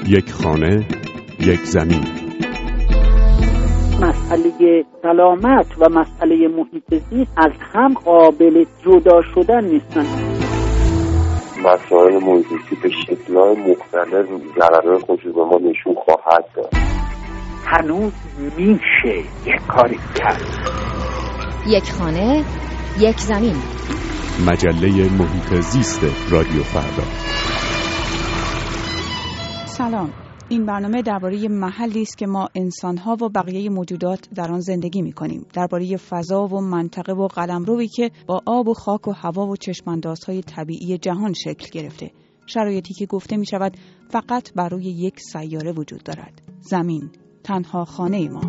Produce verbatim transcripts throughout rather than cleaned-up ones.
یک خانه، یک زمین. مسئله سلامت و مسئله محیط زیست از هم قابل جدا شدن نیستن. مسائل محیط زیست به شکل‌های مختلف ضررهای خودش به ما نشون خواهد داد. هنوز میشه یک کاری کرد. یک خانه، یک زمین. مجله محیط زیست رادیو فردا. سلام. این برنامه درباره محلی است که ما انسان‌ها و بقیه موجودات در آن زندگی می‌کنیم، درباره فضا و منطقه و قلمرویی که با آب و خاک و هوا و چشم‌اندازهای طبیعی جهان شکل گرفته، شرایطی که گفته می‌شود فقط بر روی یک سیاره وجود دارد، زمین، تنها خانه ما.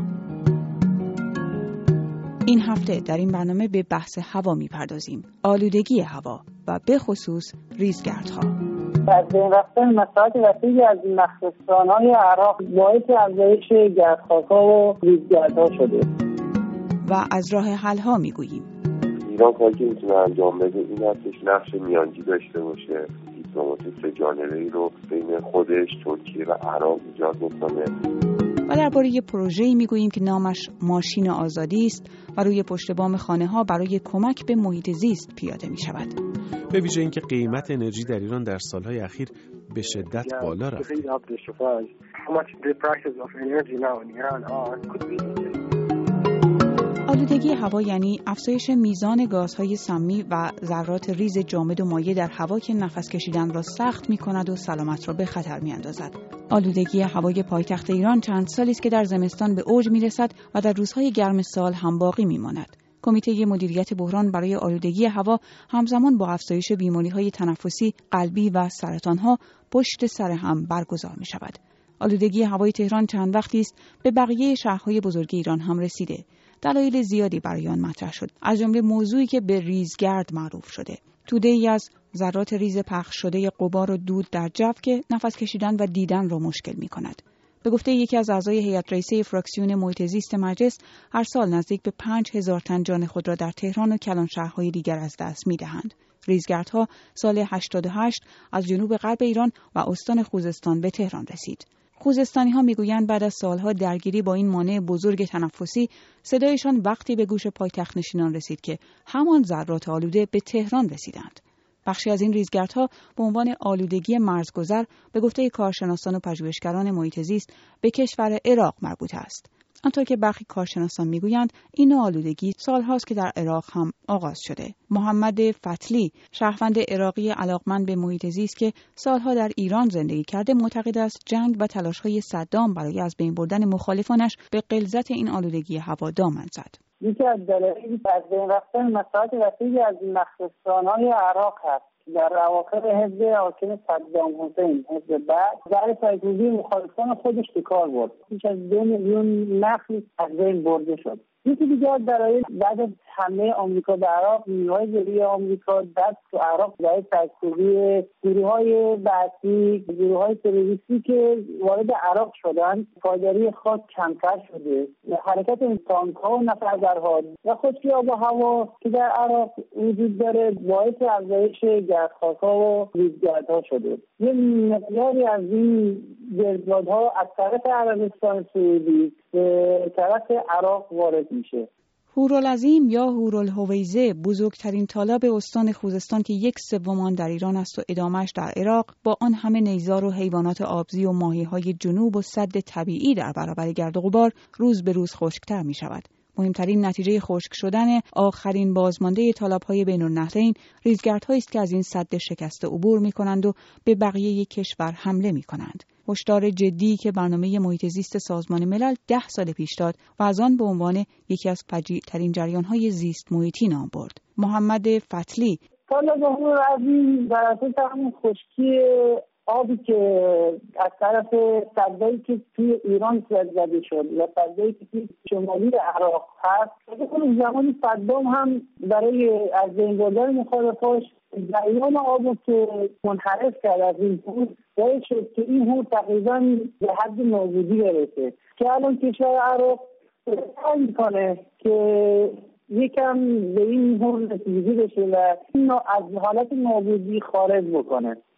این هفته در این برنامه به بحث هوا می‌پردازیم، آلودگی هوا و به خصوص ریزگردها. از بین رفتن مساحت وسیعی از مخزن‌های عراق باعث افزایش گردخاک‌ها و ریزگردها شده و از راه حل‌ها میگوییم. ایران کاری که میتونه انجام بده این هستش نقش میانجی داشته باشه، دیپلماسی سه‌جانبه‌ای رو بین خودش، ترکیه و عراق ایجاد بکنه. و درباره یه پروژه‌ای میگوییم که نامش ماشین آزادی است و روی پشت بام خانه‌ها برای کمک به محیط زیست پیاده می‌شود. به ویژه اینکه قیمت انرژی در ایران در سالهای اخیر به شدت بالا رفته. آلودگی هوا یعنی افزایش میزان گازهای سمی و ذرات ریز جامد و مایع در هوا که نفس کشیدن را سخت می‌کند و سلامت را به خطر می‌اندازد. آلودگی هوای پایتخت ایران چند سالی است که در زمستان به اوج می‌رسد و در روزهای گرم سال هم باقی می‌ماند. کمیته مدیریت بحران برای آلودگی هوا همزمان با افزایش بیماری‌های تنفسی، قلبی و سرطان‌ها پشت سر هم برگزار می‌شود. آلودگی هوای تهران چند وقتی است به بقیه شهرهای بزرگ ایران هم رسیده. دلایل زیادی برای آن مطرح شد، از جمله موضوعی که به ریزگرد معروف شده. توده‌ای از ذرات ریز پخش شده غبار و دود در جو که نفس کشیدن و دیدن را مشکل می‌کند. به گفته یکی از اعضای هیئت رئیسه فراکسیون محیط زیست مجلس، هر سال نزدیک به پنج هزار تن جان خود را در تهران و کلان شهرهای دیگر از دست می‌دهند. ریزگردها سال هشتاد و هشت از جنوب غرب ایران و استان خوزستان به تهران رسید. خوزستانی‌ها می‌گویند بعد از سالها درگیری با این مانع بزرگ تنفسی، صدایشان وقتی به گوش پایتخت نشینان رسید که همان ذرات آلوده به تهران رسیدند. بخشی از این ریزگردها به عنوان آلودگی مرزگذر به گفته کارشناسان و پژوهشگران محیط زیست به کشور عراق مربوط است. آنطور که برخی کارشناسان میگویند این نوع آلودگی سالهاست که در عراق هم آغاز شده. محمد فتلی، شهروند عراقی علاقمند به محیط زیست که سالها در ایران زندگی کرده، معتقد است جنگ و تلاش‌های صدام برای از بین بردن مخالفانش به غلظت این آلودگی هوا دامن زد. یکی از دلایل از بین رفتن مساحت وسیعی از مخزن‌های عراق هست. در اواخر حزب حاکم صدام حسین، حزب بعث، برای پایگیری مخالفان خودش به کار برد. بیش از دو میلیون نخل از بین برده شد. یکی دیگر از دلایل بعد از حمله آمریکا به عراق، نیروهای جویی آمریکا دست تو عراق برای پایگیری گروه‌های بعثی، گروه‌های تروریستی که وارد عراق شدند، پایداری خاص کمتر شده. حرکت تانک‌ها و نفرزرها و خشکی آب و هوا که در عراق وجود داره باعث افزایش گردخاک‌ها و ریزگردها شده. یه مقداری از این گردبادها از طرف عربستان سعودی به طرف عراق وارد میشه. هورالعظیم یا هورالهویزه، بزرگترین تالاب استان خوزستان که یک سوم آن در ایران است و ادامهش در عراق، با آن همه نیزار و حیوانات آبزی و ماهی‌های جنوب و سد طبیعی در برابر گرد و غبار، روز به روز خشک‌تر می‌شود. مهمترین نتیجه خشک شدن آخرین بازمانده تالاب‌های بین‌النهرین ریزگردهایی است که از این سد شکسته عبور می‌کنند و به بقیه کشور حمله می‌کنند. هشدار جدی که برنامه محیط زیست سازمان ملل ده سال پیش داد و از آن به عنوان یکی از فجیع‌ترین جریان‌های زیست محیطی نام برد. محمد فتلی: طالبان عظیم در اساس همون خشکی آبی که از طرف سدایی که توی ایران زده شد و سدایی که توی شمالی عراق هست، اون زمانی صدام هم برای از بین بردن مخالفاش جریان آب که منحرف کرد از این هور باید شد که این هور تقریبا به حد نابودی برسه که الان کشور عراق سعی میکنه که یکم به این هور رسیدگی بشه و این از حالت نابودی خارج بکنه.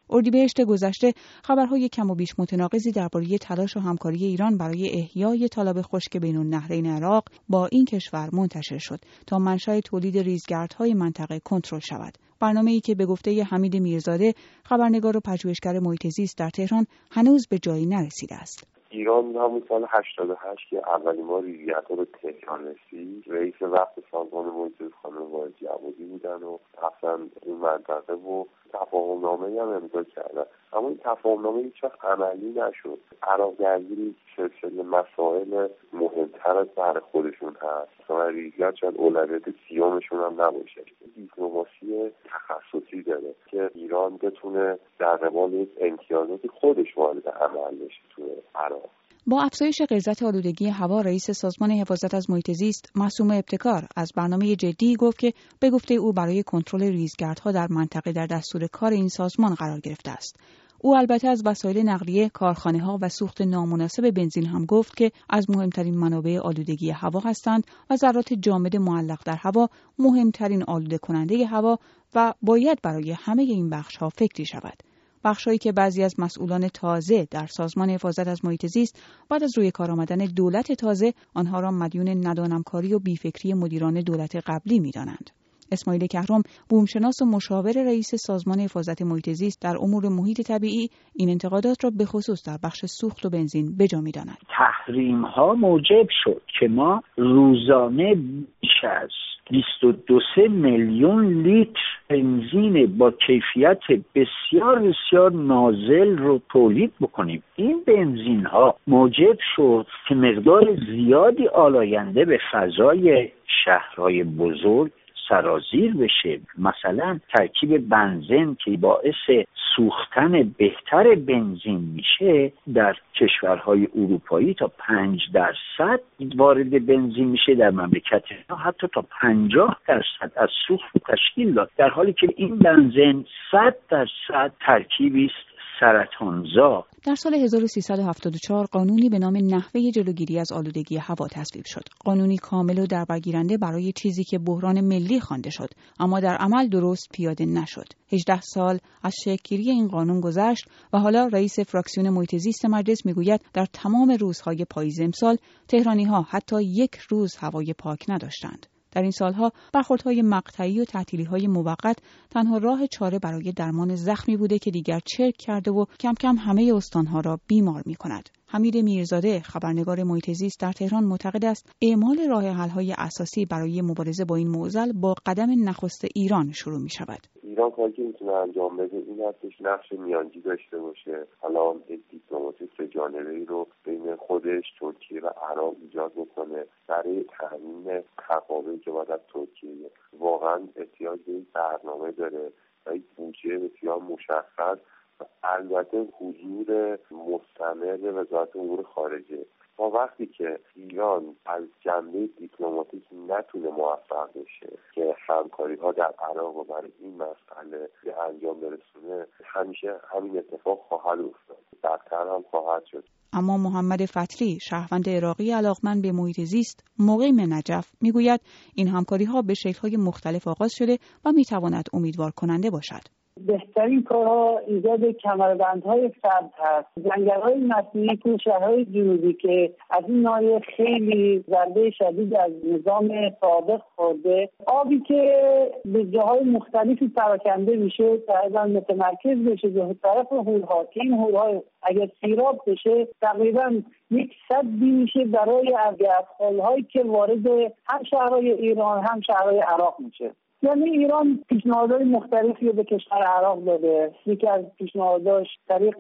اردیبهشت گذشته خبرهای کم و بیش متناقضی درباره تلاش و همکاری ایران برای احیای تالاب خشک بین النهرین عراق با این کشور منتشر شد تا منشأ تولید ریزگردهای منطقه کنترل شود. برنامه‌ای که به گفته حمید میرزاده، خبرنگار و پژوهشگر محیط زیست در تهران، هنوز به جایی نرسیده است. ایران همون سال هشتاد و هشت که اولین بار ریزگردها به تهران رسید، رئیس وقت سازمان محیط زیست خانم وایز جوادی بودن و رفتن این منطقه و تفاهم‌نامه‌ای هم امضا کردن، اما این تفاهم‌نامه هیچ وقت عملی نشد. عراق درگیر سلسله مسائل مهمتر از بر خودشون هست، مثلا ریزگرد شاید اولویت سیومشون هم نباشه. دیپلماسی تخصصی داره که ایران بتونه در قبال امتیازات خودش وارد عمل بشه تو عراق. با افزایش غلظت آلودگی هوا، رئیس سازمان حفاظت از محیط زیست معصومه ابتکار از برنامه جدی گفت که به گفته او برای کنترل ریزگردها در منطقه در دستور کار این سازمان قرار گرفته است. او البته از وسایل نقلیه، کارخانه‌ها و سوخت نامناسب بنزین هم گفت که از مهمترین منابع آلودگی هوا هستند و ذرات جامد معلق در هوا مهمترین آلوده کننده هوا و باید برای همه این بخش‌ها فکری شود. بخشایی که بعضی از مسئولان تازه در سازمان حفاظت از محیط زیست بعد از روی کار آمدن دولت تازه آنها را مدیون ندانمکاری و بیفکری مدیران دولت قبلی می‌دانند. اسماعیل کهرم، بومشناس و مشاور رئیس سازمان حفاظت محیط زیست در امور محیط طبیعی، این انتقادات را به خصوص در بخش سوخت و بنزین بجا می‌داند. تحریم ها موجب شد که ما روزانه بیش از بیست و دو میلیون لیتر بنزین با کیفیت بسیار بسیار نازل رو تولید بکنیم. این بنزین ها موجب شد که مقدار زیادی آلاینده به فضای شهرهای بزرگ سرازیر بشه. مثلا ترکیب بنزین که باعث سوختن بهتر بنزین میشه در کشورهای اروپایی تا پنج درصد وارد بنزین میشه، در مملکت ما حتی تا پنجاه درصد از سوخت تشکیل داد، در حالی که این بنزین صد درصد ترکیبی است سرطانزا. در سال هزار و سیصد و هفتاد و چهار قانونی به نام نحوه جلوگیری از آلودگی هوا تصویب شد. قانونی کامل و دربرگیرنده برای چیزی که بحران ملی خوانده شد، اما در عمل درست پیاده نشد. هجده سال از شکل‌گیری این قانون گذشت و حالا رئیس فراکسیون محیط زیست مجلس میگوید در تمام روزهای پاییز امسال تهرانی‌ها حتی یک روز هوای پاک نداشتند. در این سالها برخوردهای مقطعی و تعطیلی‌های موقت تنها راه چاره برای درمان زخمی بوده که دیگر چرک کرده و کم کم همه استانها را بیمار می‌کند. حمید میرزاده، خبرنگار محیط زیست در تهران، معتقد است اعمال راه حل‌های اساسی برای مبارزه با این معضل با قدم نخست ایران شروع می‌شود. ایران کاری که میتونه انجام بده این هستش نقش میانجی داشته باشه. حالا دیپلماسی سه‌جانبه‌ای رو بین خودش، ترکیه و عراق ایجاد بکنه برای تامین تقابلی که باید از ترکیه واقعا احتیاج به این برنامه داره و این بودجه بسیار مشخص و البته حضور مستمر وزارت امور خارجه. ما وقتی که ایران از جنبه دیپلماتیک نتونه موفق بشه که همکاری ها در عراق و برای این مسئله به انجام برسونه، همیشه همین اتفاق خواهد افتاد، بدتر هم خواهد شد. اما محمد فتری، شهروند عراقی علاقمند به محیط زیست مقیم نجف، میگوید این همکاری ها به شکل‌های مختلف آغاز شده و میتواند امیدوار کننده باشد. بهترین کارها ایجاد کمربندهای سبز هست. جنگل‌های مصنوعی تو شهرهای جنوبی که از این ناحیه خیلی ضربه شدید از نظام سابق خورده، آبی که به جاهای مختلفی پراکنده میشه تقریبا متمرکز بشه به طرف هورها که این هورها اگر سیراب بشه تقریبا یک سدی میشه برای از گردخوال‌هایی که وارد هم شهرهای ایران هم شهرهای عراق میشه. یعنی ایران پیشنهادهای مختلفی رو به کشور عراق داده. یکی از پیشنهاداش طریق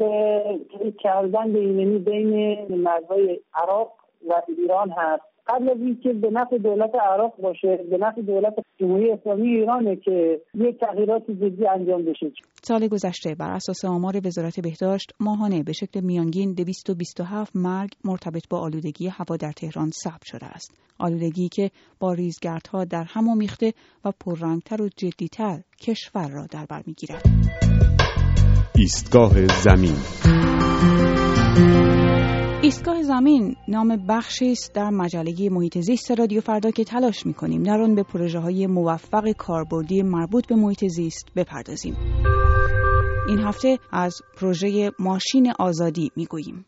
کردن ایمنی بین مرزهای عراق و ایران هست. قبل از اینکه به نفع دولت عراق باشه، به نفع دولت جمهوری اسلامی ایرانه که یک تغییرات جدی انجام بشه. سال گذشته بر اساس آمار وزارت بهداشت ماهانه به شکل میانگین دویست و بیست و هفت مرگ مرتبط با آلودگی هوا در تهران ثبت شده است. آلودگی که با ریزگردها در هم آمیخته و پررنگتر و جدیتر کشور را در بر میگیرد. ایستگاه زمین. ایستگاه زمین نام بخشی است در مجله محیط زیست رادیو فردا که تلاش می‌کنیم در آن به پروژه‌های موفق کاربردی مربوط به محیط زیست بپردازیم. این هفته از پروژه ماشین آزادی میگوییم.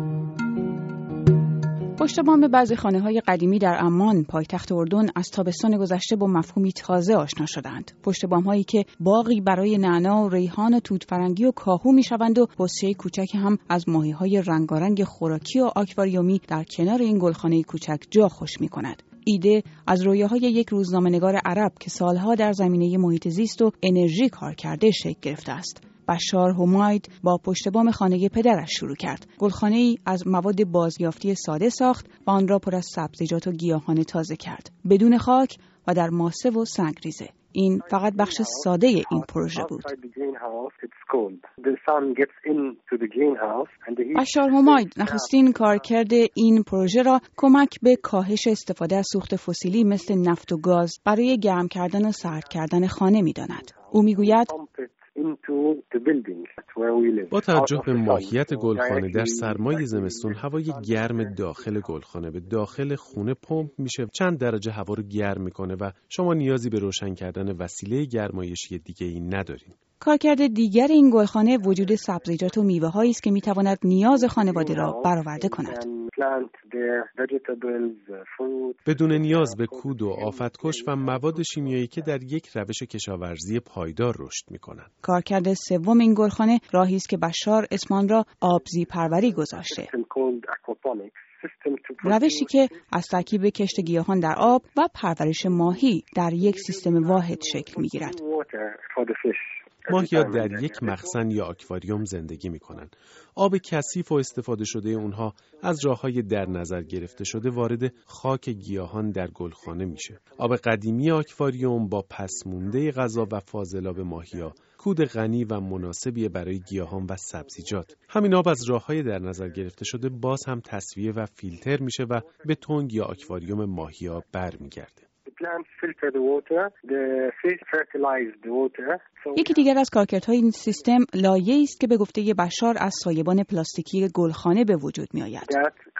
پشت بام بعضی خانه‌های قدیمی در عمان، پایتخت اردن، از تابستان گذشته با مفهومی تازه آشنا شدند. پشت بام‌هایی که باغی برای نعنا و ریحان و توت فرنگی و کاهو می‌شوند و حوضچه کوچک هم از ماهی‌های رنگارنگ خوراکی و آکواریومی در کنار این گلخانه کوچک جا خوش می‌کند. ایده از رویاهای یک روزنامه‌نگار عرب که سالها در زمینه محیط زیست و انرژی کار کرده شکل گرفته است. بشار هماید با پشت بام خانه پدرش شروع کرد. گلخانه‌ای از مواد بازیافتی ساده ساخت و آن را پر از سبزیجات و گیاهان تازه کرد، بدون خاک و در ماسه و سنگریزه. این فقط بخش ساده این پروژه بود. بشار هماید نخستین کارکرد این پروژه را کمک به کاهش استفاده از سوخت فسیلی مثل نفت و گاز برای گرم کردن و سرد کردن خانه می‌داند. او می‌گوید با توجه به ماهیت گلخانه در سرمای زمستون هوای گرم داخل گلخانه به داخل خونه پمپ میشه، چند درجه هوا رو گرم میکنه و شما نیازی به روشن کردن وسیله گرمایشی دیگه ای ندارین. کارکرد دیگر این گلخانه وجود سبزیجات و میوه هایی است که میتواند نیاز خانواده را برآورده کند. بدون نیاز به کود و آفتکش و مواد شیمیایی که در یک روش کشاورزی پایدار رشد میکنند. کارکرد سوم این گلخانه راهی است که بشار اسم آن را آبزی پروری گذاشته. روشی که از ترکیب کشت گیاهان در آب و پرورش ماهی در یک سیستم واحد شکل میگیرد. ماهی‌ها در یک مخزن یا آکواریوم زندگی می‌کنند. آب کثیف و استفاده شده اونها از راه‌های در نظر گرفته شده وارد خاک گیاهان در گلخانه میشه. آب قدیمی آکواریوم با پسمونده غذا و فاضلاب ماهی‌ها کود غنی و مناسبی برای گیاهان و سبزیجات. همین آب از راه‌های در نظر گرفته شده باز هم تصفیه و فیلتر میشه و به تنگ یا آکواریوم ماهی‌ها برمیگرده. یکی دیگر از کارکردهای این سیستم لایه‌ای است که به گفته بشار از سایبان پلاستیکی گلخانه به وجود می آید.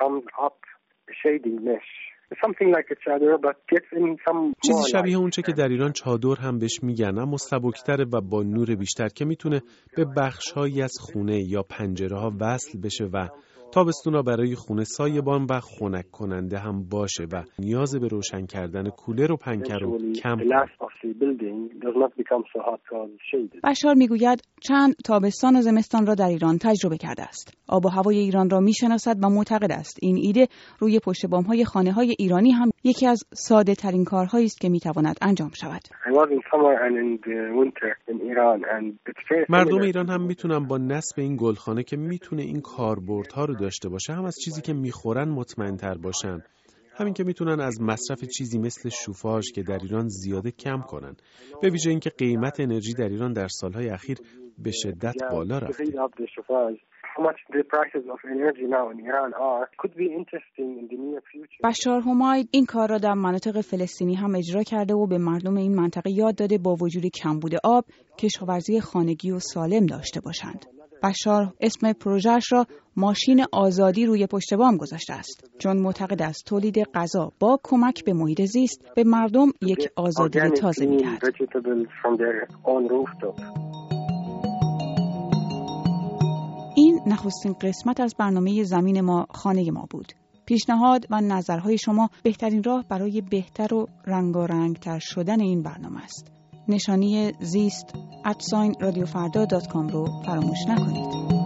چیزی شبیه اونچه که در ایران چادر هم بهش میگن، اما سبکتره و با نور بیشتر که میتونه به بخش‌هایی از خونه یا پنجره‌ها وصل بشه و تابستونا برای خونه سایبان و خنک کننده هم باشه و نیاز به روشن کردن کولر و پنکه رو کم کنه. بشار میگوید چند تابستان و زمستان را در ایران تجربه کرده است. آب و هوای ایران را میشناسد و معتقد است این ایده روی پشت بام‌های خانه‌های ایرانی هم یکی از ساده ترین کارهایی است که میتواند انجام شود. مردم ایران هم میتونن با نصب این گلخانه که میتونه این کاربردها رو داشته باشه، هم از چیزی که میخورن مطمئن‌تر باشن، همین که میتونن از مصرف چیزی مثل شوفاژ که در ایران زیاده کم کنن، به ویژه اینکه قیمت انرژی در ایران در سالهای اخیر به شدت بالا رفته. بشار هماید این کار را در مناطق فلسطینی هم اجرا کرده و به مردم این منطقه یاد داده با وجود کمبود آب کشاورزی خانگی و سالم داشته باشند. بشار اسم پروژه‌اش را ماشین آزادی روی پشت بام گذاشته است، چون معتقد است تولید غذا با کمک به محیط زیست به مردم یک آزادی تازه می‌دهد. این نخستین قسمت از برنامه زمین ما خانه ما بود. پیشنهاد و نظرهای شما بهترین راه برای بهتر و رنگارنگتر شدن این برنامه است. نشانی زیست ات رادیو فردا دات کام رو فراموش نکنید.